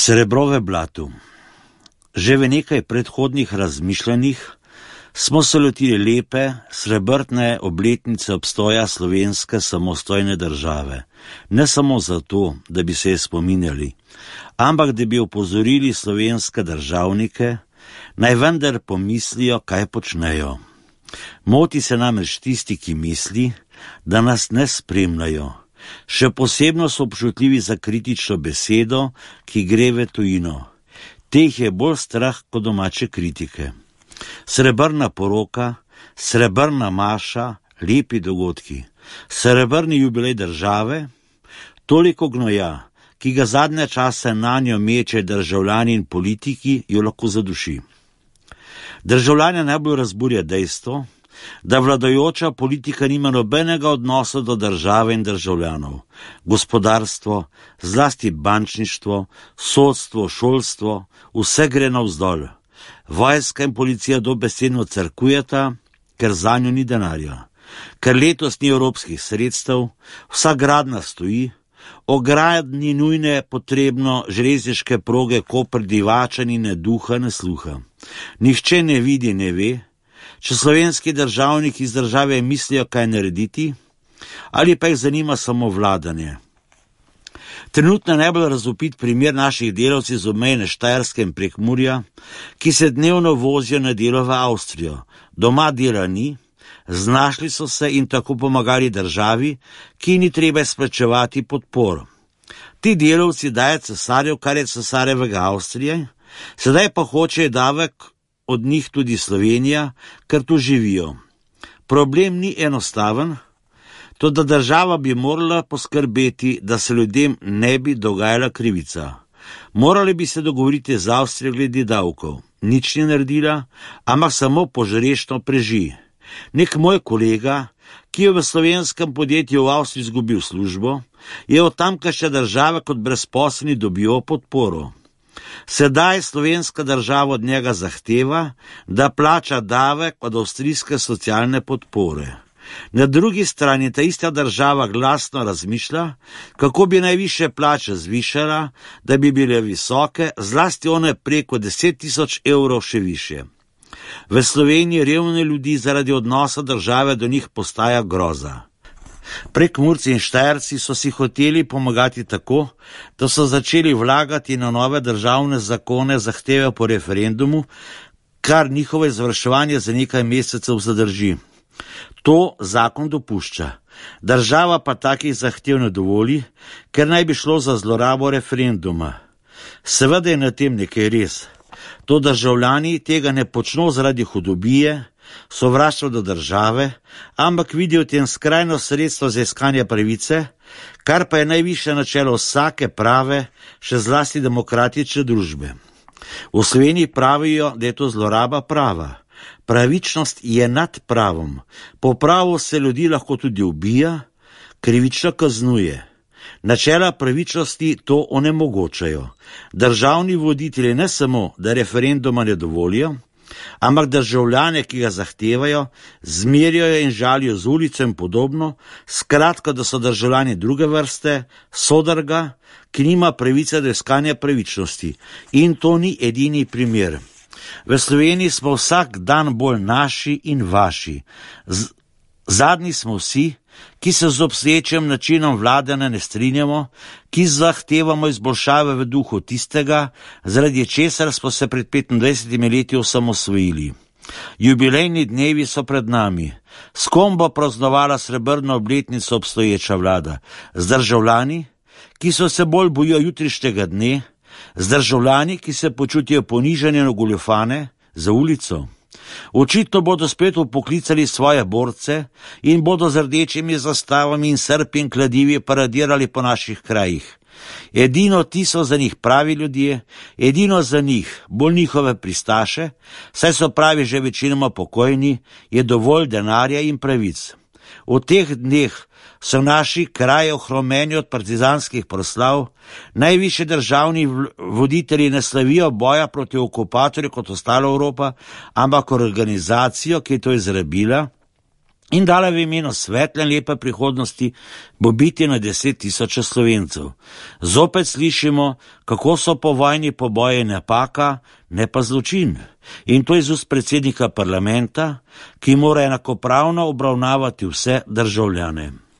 Srebro v blatu. Že v nekaj predhodnih razmišljanjih smo se lotili lepe, srebrne obletnice obstoja slovenske samostojne države. Ne samo zato, da bi se je spominjali, ampak da bi opozorili slovenske državnike, naj vendar pomislijo, kaj počnejo. Moti se namreč tisti, ki misli, da nas ne spremljajo. Še posebno so občutljivi za kritično besedo, ki gre v tujino. Teh je bolj strah kot domače kritike. Srebrna poroka, srebrna maša, lepi dogodki, srebrni jubilej države, toliko gnoja, ki ga zadnje čase nanjo meče državljani in politiki, jo lahko zaduši. Državljane najbolj razburja dejstvo, da vladajoča politika nima nobenega odnosa do države in državljanov. Gospodarstvo, zlasti bančništvo, sodstvo, šolstvo, vse gre navzdol. Vojska in policija dobesedno crkujeta, ker zanjo ni denarja. Ker letos ni evropskih sredstev, vsa gradnja stoji, o gradnji nujne potrebno železniške proge Koper-Divača ni ne duha, ne sluha. Nihče ne vidi, ne ve, če slovenski državniki iz države mislijo, kaj narediti, ali pa jih zanima samo vladanje. Trenutno najbolj razvpit primer naših delavcev z obmejne Štajerske in Prekmurja, ki se dnevno vozijo na delo v Avstrijo. Doma dela ni, znašli so se in tako pomagali državi, ki ni treba izplačevati podpor. Ti delavci dajo cesarjev, kar je cesarjevega Avstrije, sedaj pa hoče davek od njih tudi Slovenija, ker tu živijo. Problem ni enostaven, toda država bi morala poskrbeti, da se ljudem ne bi dogajala krivica. Morali bi se dogovoriti z Avstrijo glede davkov. Nič ni naredila, ampak samo požrešno preži. Nek moj kolega, ki je v slovenskem podjetju v Avstriji izgubil službo, je od tamkajšnje države kot brezposelni dobil podporo. Sedaj slovenska država od njega zahteva, da plača davek od avstrijske socialne podpore. Na drugi strani ta ista država glasno razmišlja, kako bi najvišje plače zvišala, da bi bile visoke, zlasti one preko 10.000 evrov še više. V Sloveniji revne ljudi zaradi odnosa države do njih postaja groza. Prekmurci in Štajerci so si hoteli pomagati tako, da so začeli vlagati na nove državne zakone zahteve po referendumu, kar njihovo izvrševanje za nekaj mesecev zadrži. To zakon dopušča. Država pa takih zahtev ne dovoli, ker naj bi šlo za zlorabo referenduma. Seveda je na tem nekaj res. To državljani tega ne počno zaradi hudobije, sovraštva do države, ampak vidijo v tem skrajno sredstvo za iskanje pravice, kar pa je najvišje načelo vsake prave, še zlasti demokratične družbe. V Sloveniji pravijo, da je to zloraba prava. Pravičnost je nad pravom. Po pravu se ljudi lahko tudi ubija, krivično kaznuje. Načela pravičnosti to onemogočajo. Državni voditelji ne samo, da referenduma ne dovolijo, ampak državljane, ki ga zahtevajo, zmerjajo in žalijo z ulico in podobno, skratka, da so državljani druge vrste, sodrga, ki nima pravice do iskanja pravičnosti. In to ni edini primer. V Sloveniji smo vsak dan bolj naši in vaši. Zadnji smo vsi, ki se z obstoječim načinom vladanja ne strinjamo, ki zahtevamo izboljšave v duhu tistega, zaradi česar smo se pred 25 leti osamosvojili. Jubilejni dnevi so pred nami. S kom bo praznovala srebrno obletnico obstoječa vlada? Z državljani, ki so se bolj bojijo jutrišnjega dne, z državljani, ki se počutijo ponižane in ogoljufane, za ulico. Očitno bodo spet upoklicali svoje borce in bodo z rdečimi zastavami in srpi in kladivi paradirali po naših krajih. Edino ti so za njih pravi ljudje, edino za njih, bolj njihove pristaše, saj so pravi že večinoma pokojni, je dovolj denarja in pravic. V teh dneh so naši kraji ohromeni od partizanskih proslav, najvišji državni voditelji ne slavijo boja proti okupatorju kot ostala Evropa, ampak organizacijo, ki je to izrabila In dala v imenu svetle in lepe prihodnosti bo biti na 10.000 Slovencev. Zopet slišimo, kako so povojni poboji napaka, ne pa zločin. In to iz ust predsednika parlamenta, ki mora enakopravno obravnavati vse državljane.